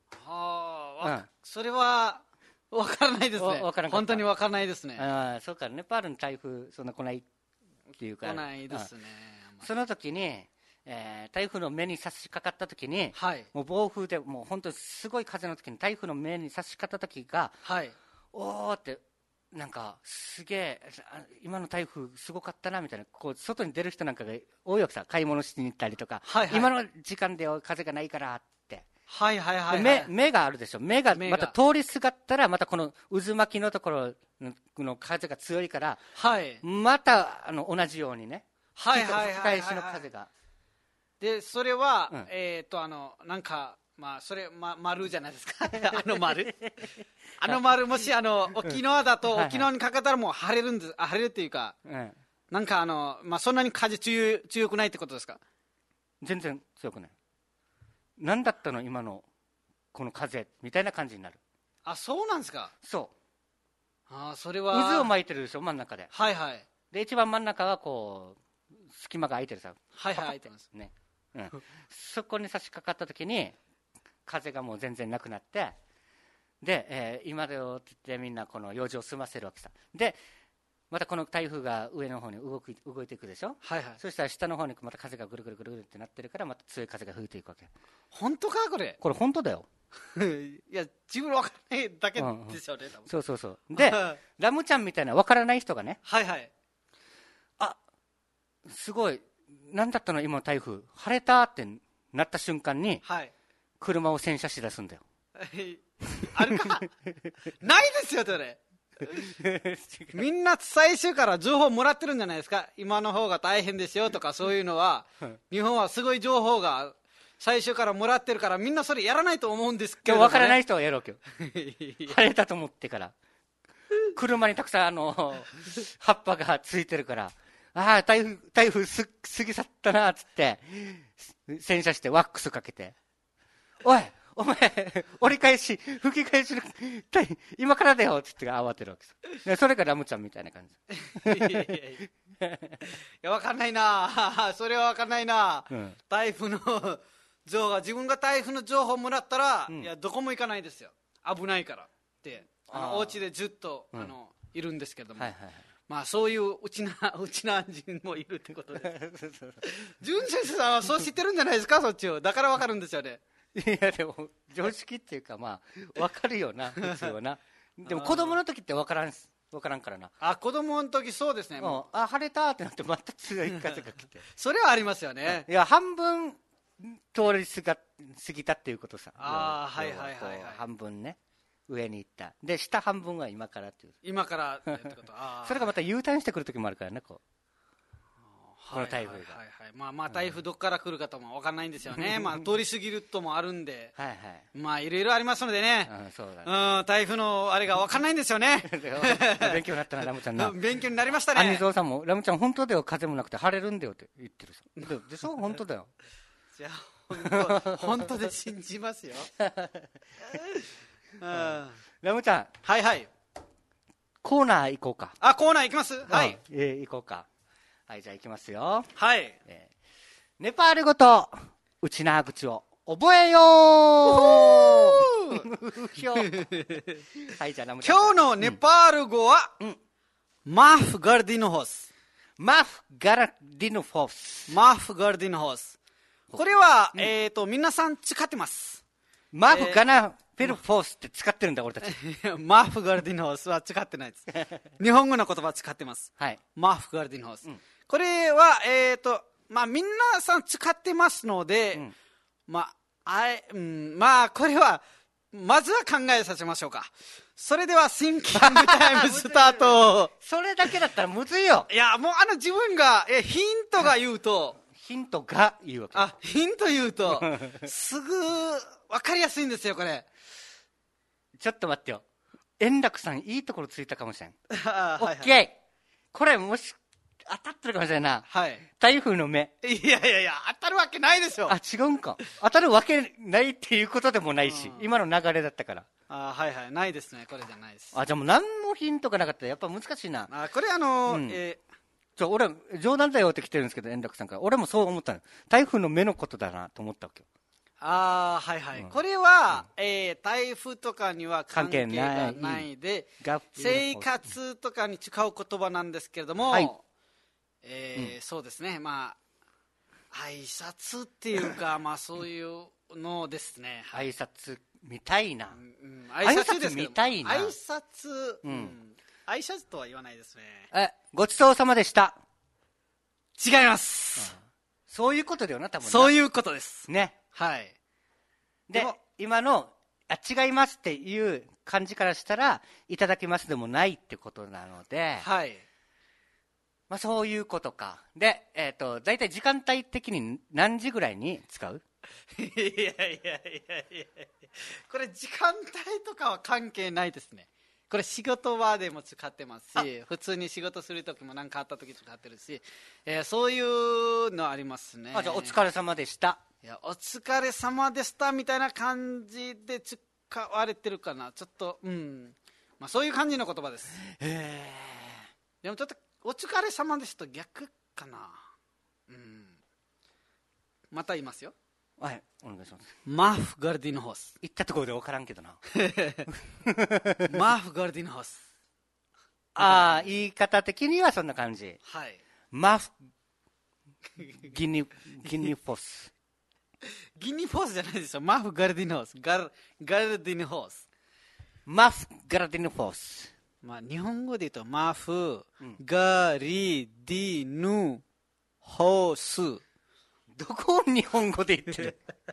それは分からないですね。本当に分からないですね。 そうか、ネパールの台風そんな来ないっていうか。 来ないですね。 その時に、台風の目に差し掛かった時に、もう暴風でもう本当にすごい風の時に台風の目に差し掛かった時が、おーってなんかすげえ今の台風すごかったなみたいな、こう外に出る人なんかが多いわけさ。買い物しに行ったりとか、今の時間で風がないからって。目があるでしょ。目がまた通りすがったら、またこの渦巻きのところの風が強いから、また同じようにね、吹き返しの風が。 でそれは、なんかそれ丸じゃないですか。丸もし沖縄だと沖縄にかけたらもう晴れるんです。晴れるっていうか、なんかそんなに風強くないってことですか？ 全然強くない。何だったの今のこの風みたいな感じになる。 そうなんですか？ そう。 それは渦を巻いてるでしょ、真ん中で。 はいはい。 で一番真ん中はこう隙間が空いてるさ。 空いてますね。そこに差し掛かった時に風がもう全然なくなって、で、今だよって言ってみんなこの用事を済ませるわけさ。でまたこの台風が上の方に動いていくでしょ。そしたら下の方にまた風がぐるぐるぐるぐるってなってるから、また強い風が吹いていくわけ。 本当かこれ本当だよ。 いや自分分からないだけでしょうね。 そうでラムちゃんみたいな分からない人がね、すごい何だったの今の台風晴れたってなった瞬間に、車を洗車しだすんだよ。 あるかないですよそれ。みんな最初から情報もらってるんじゃないですか。今の方が大変ですよとかそういうのは日本はすごい情報が最初からもらってるから、みんなそれやらないと思うんですけど、ね、 分からない人はやるわけよ。晴れたと思ってから車にたくさん葉っぱがついてるから、台風過ぎ去ったなっつって洗車してワックスかけて、お前折り返し吹き返しの今からだよっつって慌てるわけです。それがラムちゃんみたいな感じ。 や、わかんないな。それはわかんないな。台風の情報、自分が台風の情報もらったら、いや、どこも行かないですよ。危ないからって。お家でずっと、いるんですけども。まあ、そういううちな人もいるってことです。純先生さんはそう知ってるんじゃないですか、そっちを。だからわかるんですよね。 いや、でも、常識っていうか、まあ、わかるよな、普通はな。でも、子供の時ってわからんからな。 子供の時そうですね。 晴れたってなって、また強い風が来て。 それはありますよね。 いや、半分通り過ぎたっていうことさ。 はいはいはい。 半分ね。上に行った。で、下半分は今からっていう。 今からってこと。 それがまた U ターンしてくる時もあるからね、この台風が。 まあ、台風どっから来るかとも分かんないんですよね。まあ、通り過ぎるともあるんで。まあ、いろいろありますのでね。台風のあれが分かんないんですよね。 勉強になったな、ラムちゃんな。 勉強になりましたね。 アニゾウさんも、ラムちゃん本当だよ、風もなくて晴れるんだよって言ってるさ。でしょ、本当だよ。 じゃあ、本当で信じますよ。 ラムちゃん。 はいはい。 コーナー行こうか。 コーナー行きます。はい。 行こうか。はい、じゃあ行きますよ。 はい。 ネパール語と内縄口を覚えようはい、じゃあラムちゃん。 今日のネパール語は、マフガルディノホス。 マフガルディノホス。 マフガルディノホス。これは、皆さん使ってます。 マフガナフェルフォースって使ってるんだ、俺たち。 マフガルディノホスは使ってないです。日本語の言葉使ってます。 はい。 マフガルディノホス。これは、まあ、みんなさん使ってますので、まあ、これは、まずは考えさせましょうか。それでは、シンキングタイムスタート。 それだけだったらむずいよ。 いや、もう自分が、ヒントが言うと、 ヒントが言うわけ。 ヒント言うと、すぐ、わかりやすいんですよ、これ。 ちょっと待ってよ。円楽さん、いいところついたかもしれん。オッケー。これ、もし、当たってるかもしれんな。 はい。 台風の目。 いや、当たるわけないでしょ。 違うんか。当たるわけないっていうことでもないし、今の流れだったから。 はいはい。ないですね。これじゃないです。 じゃあもう何もヒントがなかったらやっぱ難しいな。 これ俺、冗談だよって来てるんですけど、円楽さんから。俺もそう思ったの。台風の目のことだなと思ったわけよ。 はいはい。これは、台風とかには関係がないで、生活とかに使う言葉なんですけれども、そうですね。まあ、挨拶っていうか、まあそういうのですね。 挨拶みたいな。 挨拶ですみたいな。 挨拶、挨拶とは言わないですね。ごちそうさまでした。 違います。 そういうことだよな、多分。 そういうことです。 ね。 はい。 で、今の、違いますっていう感じからしたら、いただきますでもないってことなので、 はい。 まあそういうことか。で、だいたい時間帯的に何時ぐらいに使う？ いや。これ時間帯とかは関係ないですね。これ仕事場でも使ってますし、普通に仕事するときも何かあったとき使ってるし、そういうのありますね。 じゃあお疲れ様でした。 いや、お疲れ様でしたみたいな感じで使われてるかな。ちょっと、まあそういう感じの言葉です。でもちょっと、お疲れ様でした逆かな。また言いますよ。 はい、お願いします。 マフガルディノホス。 言ったところで分からんけどな。 マフガルディノホス。 言い方的にはそんな感じ。 はい。 マフギニフォス。 ギニフォースじゃないですよ。マフガルディノホス。ガルディノホス。 マフガルディノホス。 まあ日本語で言うとマフガリディノホス。 どこを日本語で言ってる？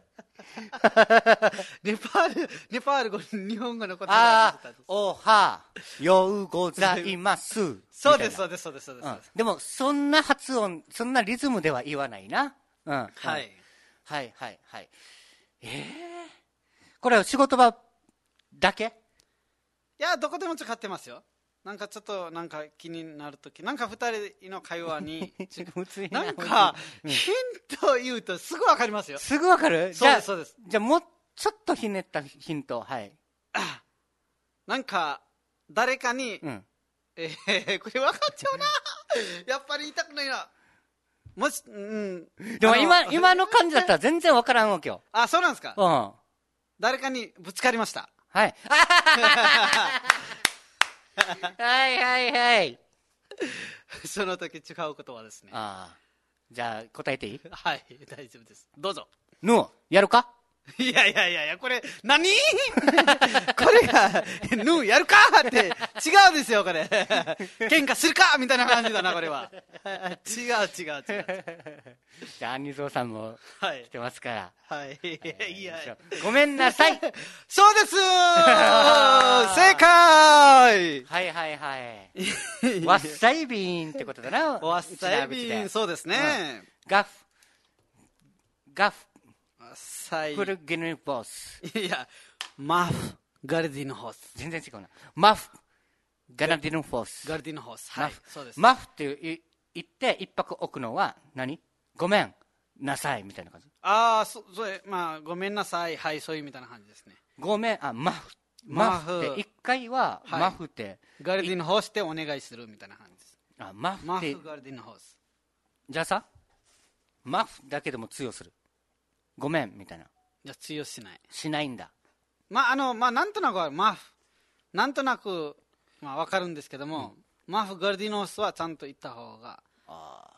ネパール語、日本語の言葉です。 おはようございます。 そうです。 でも、そんな発音、そんなリズムでは言わないな。はい。これは仕事場だけ？ いや、どこでも使ってますよ。なんかちょっと気になるとき、なんか二人の会話に、なんかヒント言うとすぐわかりますよ。 すぐわかる？ そうです。 じゃあもうちょっとひねったヒント、はい。 なんか誰かに、これわかっちゃうな。 やっぱり言いたくないな。もし、 でも今の感じだったら全然わからんわけよ。 あ、そうなんですか。 うん。 誰かにぶつかりました。 はい。はいはいはい。 その時違う言葉ですね。 ああ。じゃあ答えていい？ はい、大丈夫です。どうぞ。 やるか？ いや、これ、何これが、やるかって違うですよ、これ。喧嘩するかみたいな感じだな、これは。違う。じゃあ、アンニゾーさんも来てますから。 はい。いや。 ごめんなさい。 そうです正解はい。ワッサイビンってことだな。 ワッサイビン、そうですね。 ガフ。 フルゲヌボス。 いや、マフガルディノホース。 全然違うな。マフガルディノホース。 ガルディノホース。はい、そうです。 マフって言って一泊置くのは何？ごめんなさいみたいな感じ。 ああ、まあごめんなさい、はい、そういうみたいな感じですね。 ごめん、マフって一回はマフってガルディノホースってお願いするみたいな感じです。 マフガルディノホース。 じゃあさ、マフだけでも通用する。ごめんみたいな。 じゃ通用しない。 しないんだ。 なんとなくはなんとなくわかるんですけども、マフガルディノースはちゃんと言った方が、はい、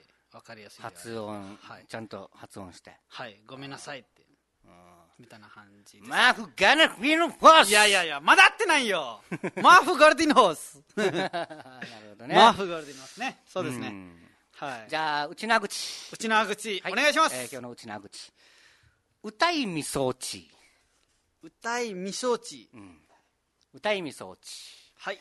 わかりやすい。 発音、ちゃんと発音して。 はい、ごめんなさいって。みたいな感じです。 マフガルディノース。 いや、まだ合ってないよ。マフガルディノース。 なるほどね。 マフガルディノースね。そうですね。はい。 じゃあ、内縄口。 お願いします。 今日の内縄口。歌いみそうち。 歌いみそうち。 歌いみそうち。 はい。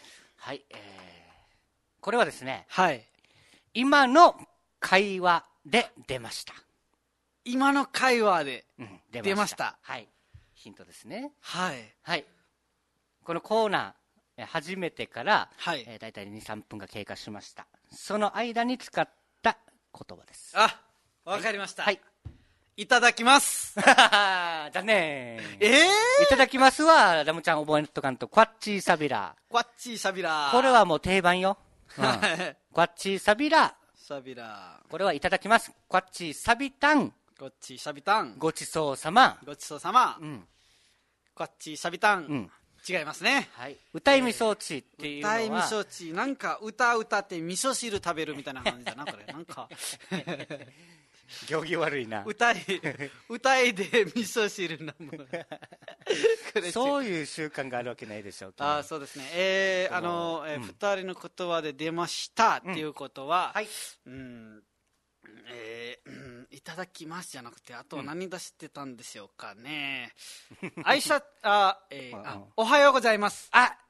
これはですね。 はい。 今の会話で出ました。 今の会話で出ました。 はい。ヒントですね。 はい。 このコーナー、始めてから、 はい。 だいたい2、3分が経過しました。その間に使った言葉です。 あ、わかりました。 はい。 いただきます。 残念。いただきますは、ラムちゃん覚えとかんと、クワッチーサビラ。 クワッチーサビラ。 これはもう定番よ。クワッチーサビラ。これはいただきます。クワッチーサビタン。 クワッチーサビタン。 ごちそうさま。 クワッチーサビタン。違いますね。 歌いみそうちっていうのは。 歌いみそうち。なんか歌って味噌汁食べるみたいな感じだな、これ。なんか。 行儀悪いな。 歌いで味噌汁飲む。 そういう習慣があるわけないでしょう。 そうですね。二人の言葉で出ましたっていうことは、いただきますじゃなくて、あと何出してたんでしょうかね。おはようございます。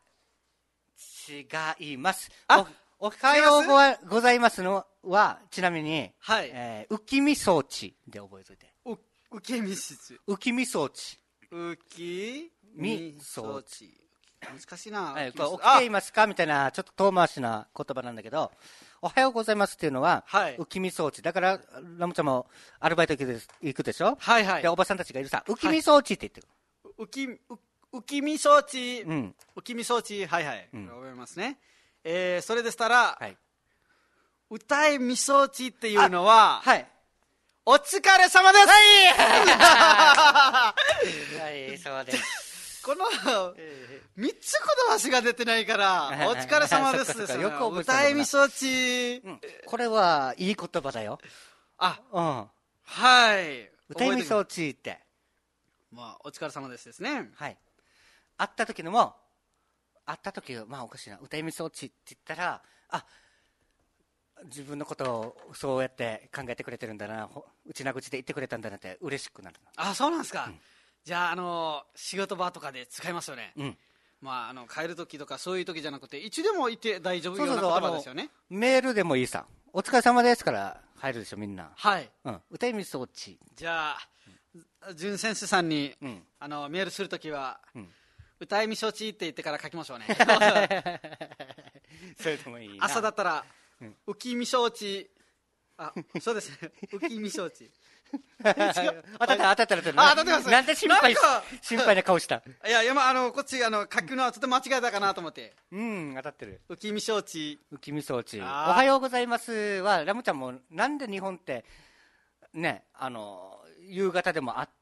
違います。おはようございますのは、ちなみに、浮きみそうちで覚えといて。 浮きみそうち。 浮きみそうち。 浮きみそうち。難しいな。 起きていますかみたいな、ちょっと遠回しな言葉なんだけど、おはようございますっていうのは、浮きみそうち。だから、ラムちゃんもアルバイト行くでしょ。で、おばさんたちがいるさ、浮きみそうちって言ってる。 浮きみそうち。浮きみそうち。覚えますね。それでしたら、歌いみそうちっていうのは、お疲れ様です。 そうです。 この3つ言葉しか出てないから、お疲れ様ですですよ。歌いみそうち。 これはいい言葉だよ。歌いみそうちって。 お疲れ様ですですね。 会った時、おかしいな、歌いみそうちって言ったら、自分のことをそうやって考えてくれてるんだな、内な口で言ってくれたんだなって嬉しくなる。 そうなんですか。じゃあ、仕事場とかで使いますよね。帰る時とかそういう時じゃなくて、いつでもいて大丈夫ような言葉ですよね。 メールでもいいさ。お疲れ様ですから入るでしょ、みんな。歌いみそうち。 じゃあ、淳先生さんに、メールするときは、歌いみそうちって言ってから書きましょうね。 それでもいいな。 朝だったら、浮きみそうち、 あ、そうですね。浮き見承知。 当たってます。 なんで心配な顔した。 いや、こっち、書くのはちょっと間違えたかなと思って。 当たってる。 浮き見承知。 浮き見承知。おはようございますは、ラムちゃんも、なんで日本って、ね、夕方でもあって、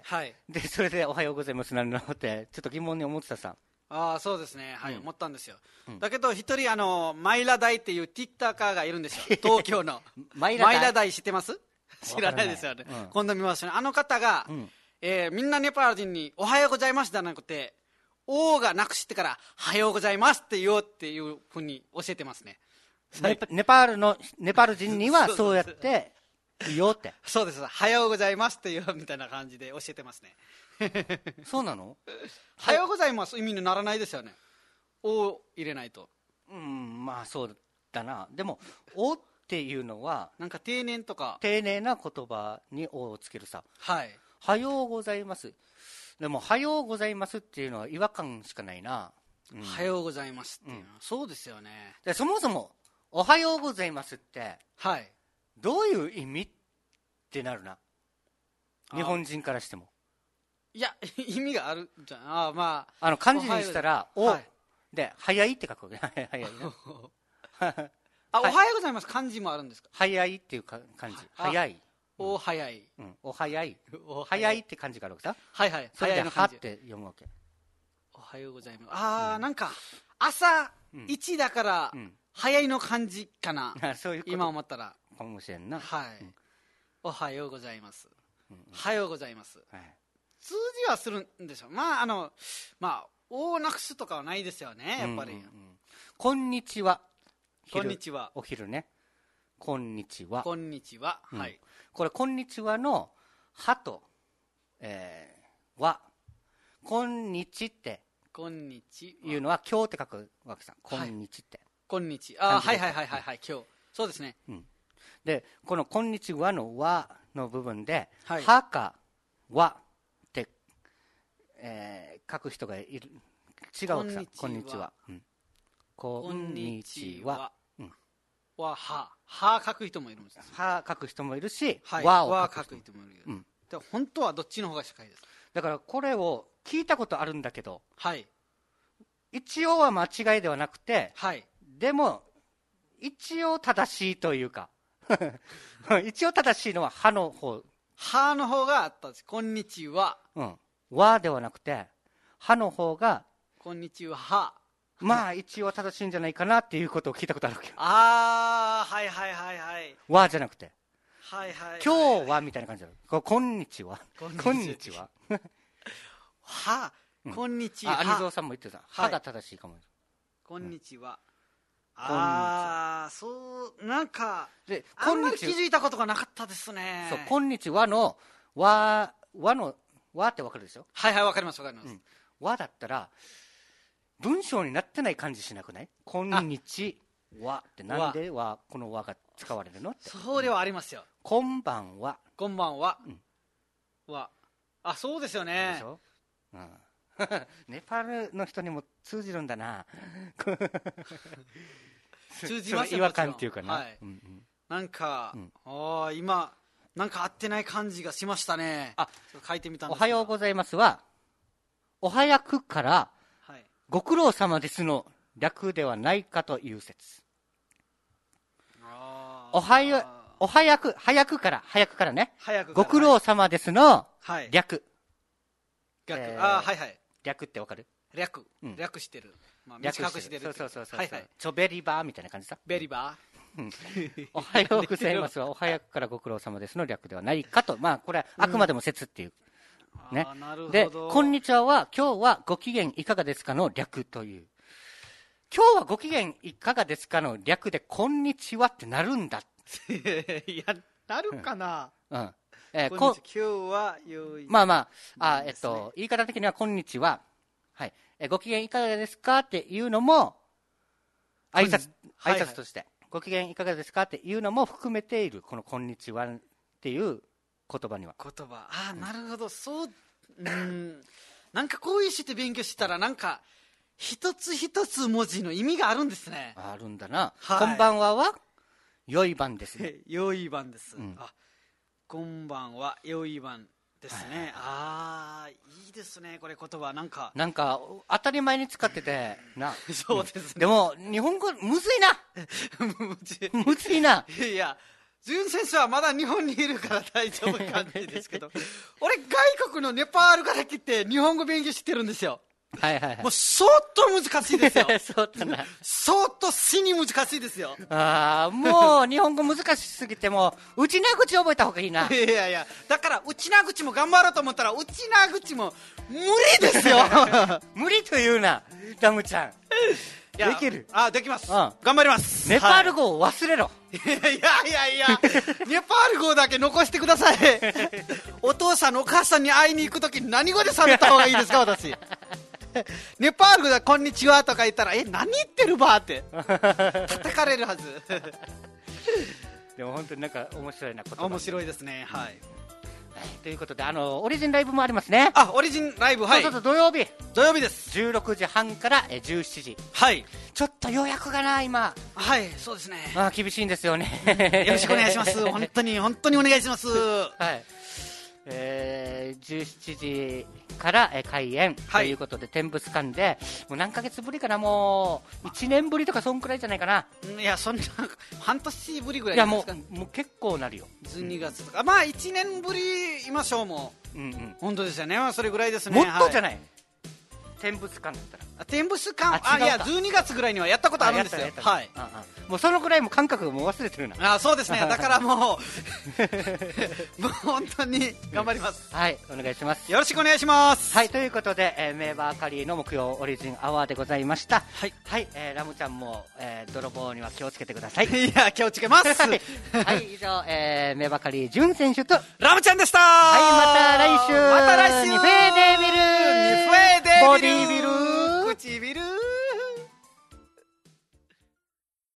はい。で、それでおはようございますなんだろうって、ちょっと疑問に思ってたさ。 そうですね。はい、思ったんですよ。だけど、一人、マイラダイっていうティックターカーがいるんですよ。東京の。マイラダイ知ってます？知らないですよね。今度見ますね。あの方が、みんなネパール人におはようございますじゃなくて、O がなくしてから、はようございますって言おうっていうふうに教えてますね。 ネパール人にはそうやって言おうって。 そうです。はようございますって言おうみたいな感じで教えてますね。 そうなの？ はようございます意味にならないですよね。O 入れないと。 まあそうだな。でも、Oっていうのはなんか丁寧とか丁寧な言葉に「お」をつけるさ。 はい。 はようございます。でもはようございますっていうのは違和感しかないな。 はようございますっていうのは、そうですよね。 でそもそもおはようございますってはいどういう意味ってなるな。日本人からしても。 いや意味があるじゃん。まあ漢字にしたら「お」で早いって書くわけ。早いな。 おはようございます。漢字もあるんですか？ 早いっていう漢字。早い。 お早い。 お早い。早いって漢字があるわけさ。 はいはい。 それではって読むわけ。 おはようございます。なんか朝1だから早いの漢字かな。今思ったらかもしれんな。 はい。おはようございます。はようございます。通じはするんでしょう。まあおなくすとかはないですよね、やっぱり。 こんにちは。 こんにちは。 お昼ね。こんにちは。 こんにちは。はい。 これ、こんにちはの、はと、は。こんにちって、 こんにちいうのは、今日って書くわけさ。こんにちって。 こんにち。はい、今日。そうですね。 で、このこんにちはのはの部分で、はかはって、書く人がいる。違うわけさ。こんにちは。こんにちは。 は書く人もいるんです。 は書く人もいるし、 わを書く人もいる。本当はどっちの方が近いです。 だからこれを聞いたことあるんだけど、 はい。 一応は間違いではなくて、 はい。 でも、一応正しいというか、一応正しいのははの方。 はの方があったんです。こんにちは。 はではなくて、はの方が、 こんにちは。 まあ一応正しいんじゃないかなっていうことを聞いたことあるわけど。 はい。 わじゃなくて。 はい。 今日はみたいな感じだよ。こんにちは。こんにちは。 は、こんにちは。 アニゾウさんも言ってた。はが正しいかも。 こんにちは。そう、なんか、あんまり気づいたことがなかったですね。 そう、こんにちはの、わってわかるでしょ？ はい、わかります。 わだったら、文章になってない感じしなくない？こんにちはってなんでこの和が使われるのって。 それはありますよ。 こんばんは。 こんばんは。そうですよね。 でしょ？ネパールの人にも通じるんだな。 通じますよ。 違和感っていうかな。 なんか、今、なんか合ってない感じがしましたね。書いてみたんですけど。 おはようございますは、お早くから、ご苦労様ですの略ではないかという説。早くからね。ご苦労様ですの略。略ってわかる？ 略してる。短くしてる。 そう。ちょベリバーみたいな感じさ。 ベリバー。おはようございますは、お早くからご苦労様ですの略ではないかと。まあ、これはあくまでも説っていう。ね。で、こんにちはは、今日はご機嫌いかがですかの略という。今日はご機嫌いかがですかの略で、こんにちはってなるんだ。 いや、なるかな。今日は良い。 言い方的には、こんにちは。はい。ご機嫌いかがですかっていうのも、挨拶として、ご機嫌いかがですかっていうのも含めている、このこんにちはっていう言葉には。 なるほど。そう、なんかこういうして勉強したら、なんか、一つ一つ文字の意味があるんですね。 あるんだな。こんばんはは、 良い晩ですね。 良い晩です、こんばんは、良い晩ですね。いいですね、これ言葉。なんか当たり前に使っててな。 そうですね。 でも日本語むずいな。むずいな。 いや、淳先生はまだ日本にいるから大丈夫感じですけど俺外国のネパールから来て日本語勉強してるんですよ。もう相当難しいですよ。相当死に難しいですよ。 もう日本語難しすぎても内な口覚えた方がいいな。 いやだから内な口も頑張ろうと思ったら内な口も無理ですよ。 無理と言うなラムちゃん。できる。 できます、頑張ります。 ネパール語を忘れろ。 いやネパール語だけ残してください。お父さんお母さんに会いに行くとき何語で喋った方がいいですか私。ネパール語でこんにちはとか言ったら何言ってるばって叩かれるはず。 でも本当になんか面白いなこと。 面白いですね。 ということでオリジンライブもありますね。 オリジンライブ、 そう土曜日です。 16時半から17時。ちょっと予約がな今。 そうですね。 厳しいんですよね。 よろしくお願いします。本当にお願いします。 17時から開演ということで、天物館でもう何ヶ月ぶりかな、もう1年ぶりとかそんくらいじゃないかな。 いやそんな半年ぶりぐらいですか。 いやもう結構なるよ。 12月とか1年ぶり言いましょう。もう、本当ですよね。それぐらいですね。 もっとじゃない、天物館だったら。 天物館、いや12月ぐらいにはやったことあるんですよ。 もうそのぐらいも感覚もう忘れてるな。 そうですね。だからもう本当に頑張ります。 お願いします。 よろしくお願いします。 ということで、メーバーカリーの木曜オリジンアワーでございました。ラムちゃんも、泥棒には気をつけてください。 いや気をつけます。 以上、メーバーカリー潤選手とラムちゃんでした。 また来週。 また来週。 ニフェーデービル。 ニフェーデービル。 ボディービル